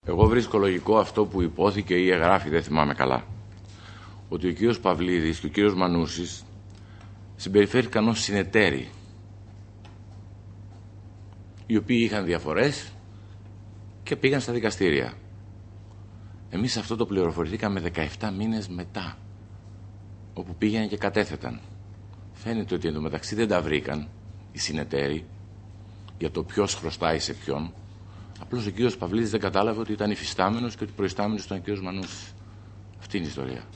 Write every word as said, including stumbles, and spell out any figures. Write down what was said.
Εγώ βρίσκω λογικό αυτό που υπόθηκε ή εγγράφει, δεν θυμάμαι καλά, ότι ο κύριος Παυλίδης και ο κύριος Μανούσης συμπεριφέρθηκαν ως συνεταίροι, οι οποίοι είχαν διαφορές και πήγαν στα δικαστήρια. Εμείς αυτό το πληροφορηθήκαμε δεκαεπτά μήνες μετά, όπου πήγαιναν και κατέθεταν. Φαίνεται ότι εντωμεταξύ δεν τα βρήκαν οι συνεταίροι για το ποιος χρωστάει σε ποιον. Απλώς ο κύριος Παυλίδης δεν κατάλαβε ότι ήταν υφιστάμενος και ότι προϊστάμενος ήταν ο κύριος Μανούσης. Αυτή είναι η ιστορία.